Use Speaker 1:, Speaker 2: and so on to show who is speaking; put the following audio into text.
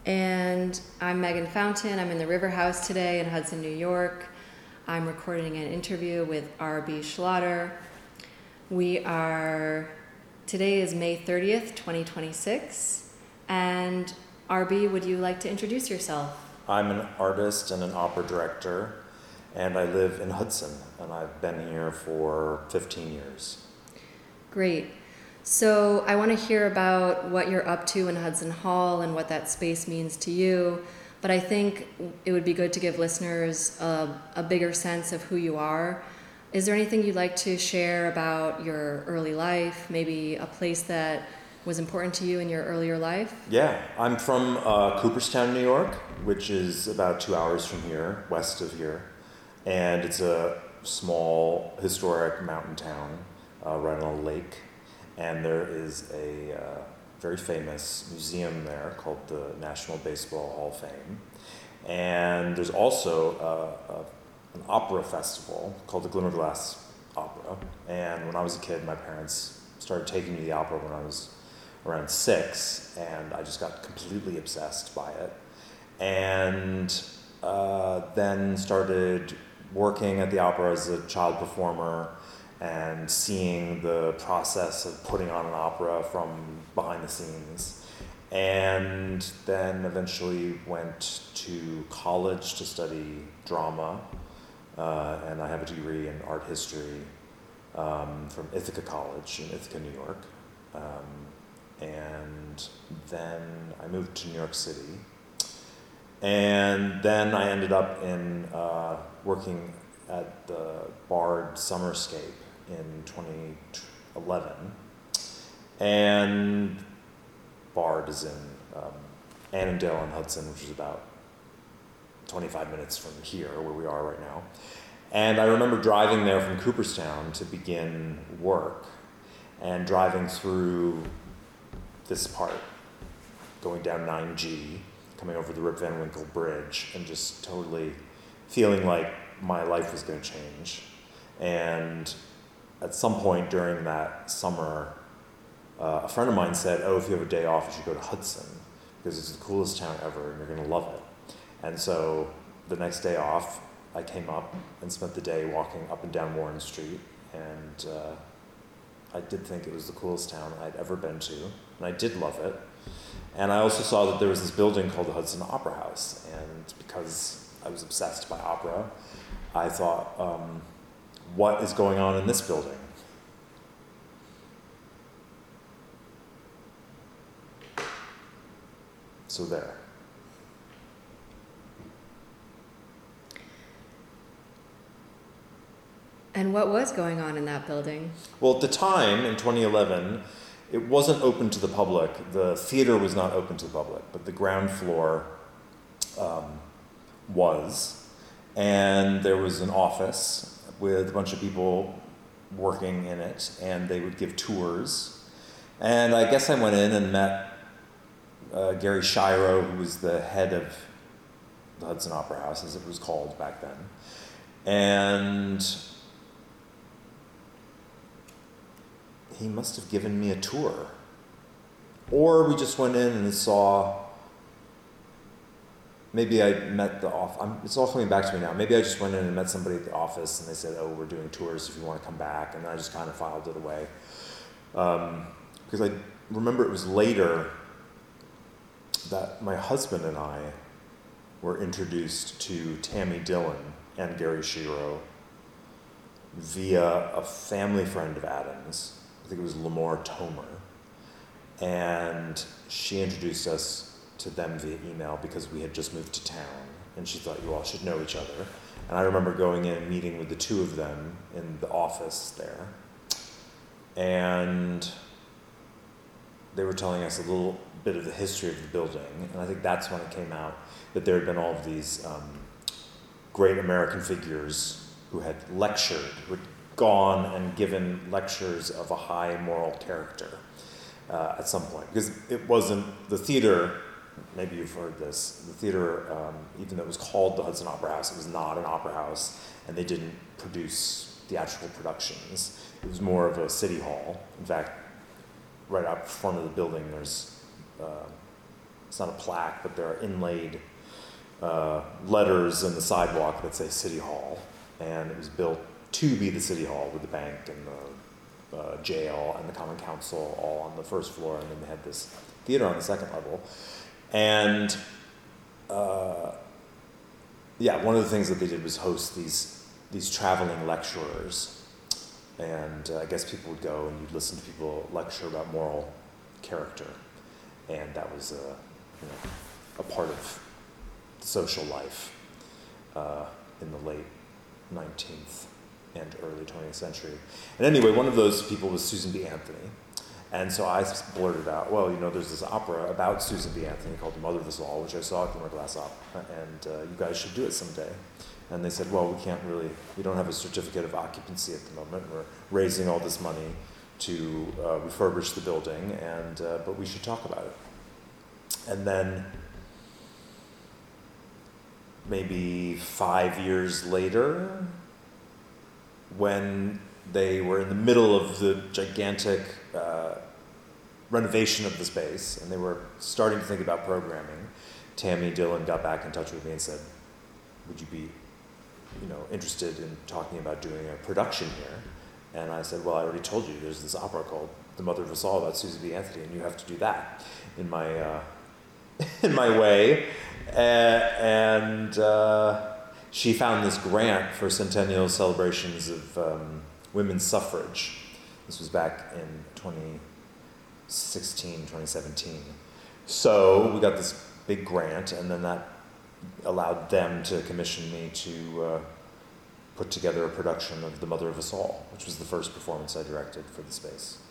Speaker 1: And I'm Megan Fountain. I'm in the River House today in Hudson, New York. I'm recording an interview with R.B. Schlatter. Today is May 30th, 2026. And R.B., would you like to introduce yourself?
Speaker 2: I'm an artist and an opera director, and I live in Hudson, and I've been here for 15 years.
Speaker 1: Great. So I want to hear about what you're up to in Hudson Hall and what that space means to you. But I think it would be good to give listeners a bigger sense of who you are. Is there anything you'd like to share about your early life, maybe a place that was important to you in your earlier life?
Speaker 2: Yeah, I'm from Cooperstown, New York, which is about 2 hours from here, west of here. And it's a small, historic mountain town right on a lake. And there is a very famous museum there called the National Baseball Hall of Fame. And there's also an opera festival called the Glimmerglass Opera. And when I was a kid, my parents started taking me to the opera when I was around 6, and I just got completely obsessed by it. And then started working at the opera as a child performer and seeing the process of putting on an opera from behind the scenes. And then eventually went to college to study drama, and I have a degree in art history from Ithaca College in Ithaca, New York. And then I moved to New York City. And then I ended up in working at the Bard Summerscape in 2011. And Bard is in Annandale on Hudson, which is about 25 minutes from here, where we are right now. And I remember driving there from Cooperstown to begin work, and driving through this part, going down 9G, coming over the Rip Van Winkle Bridge, and just totally feeling like my life was going to change. And at some point during that summer, a friend of mine said, "Oh, if you have a day off, you should go to Hudson, because it's the coolest town ever, and you're going to love it." And so the next day off, I came up and spent the day walking up and down Warren Street, and I did think it was the coolest town I'd ever been to, and I did love it. And I also saw that there was this building called the Hudson Opera House, and because I was obsessed by opera, I thought, what is going on in this building? So there.
Speaker 1: And what was going on in that building?
Speaker 2: Well, at the time, in 2011, it wasn't open to the public. The theater was not open to the public, but the ground floor was. And there was an office with a bunch of people working in it, and they would give tours. And I guess I went in and met Gary Shiro, who was the head of the Hudson Opera House, as it was called back then. And he must have given me a tour. Or we just went in and saw, maybe I met the it's all coming back to me now. Maybe I just went in and met somebody at the office, and they said, "Oh, we're doing tours if you want to come back." And I just kind of filed it away. Because I remember it was later that my husband and I were introduced to Tammy Dillon and Gary Shiro via a family friend of Adam's. I think it was Lamore Tomer. And she introduced us to them via email because we had just moved to town, and she thought you all should know each other. And I remember going in and meeting with the two of them in the office there. And they were telling us a little bit of the history of the building, and I think that's when it came out that there had been all of these great American figures who had lectured, who had gone and given lectures of a high moral character at some point. Because it wasn't, the theater, maybe you've heard this, the theater, even though it was called the Hudson Opera House, it was not an opera house, and they didn't produce theatrical productions. It was more of a city hall. In fact, right out front of the building, there's it's not a plaque, but there are inlaid letters in the sidewalk that say City Hall, and it was built to be the City Hall with the bank and the jail and the Common Council all on the first floor, and then they had this theater on the second level. And one of the things that they did was host these traveling lecturers, and I guess people would go and you'd listen to people lecture about moral character, and that was a part of social life in the late 19th and early 20th century. And anyway, one of those people was Susan B. Anthony. And so I blurted out, well, there's this opera about Susan B. Anthony called The Mother of Us All, which I saw at the Glass Opera, and you guys should do it someday. And they said, well, we don't have a certificate of occupancy at the moment. We're raising all this money to refurbish the building, but we should talk about it. And then maybe 5 years later, when they were in the middle of the gigantic renovation of the space, and they were starting to think about programming, Tammy Dillon got back in touch with me and said, would you be interested in talking about doing a production here? And I said, well, I already told you there's this opera called The Mother of Us All about Susan B. Anthony, and you have to do that in my in my way. And she found this grant for centennial celebrations of women's suffrage. This was back in 2016, 2017. So we got this big grant, and then that allowed them to commission me to put together a production of The Mother of Us All, which was the first performance I directed for the space.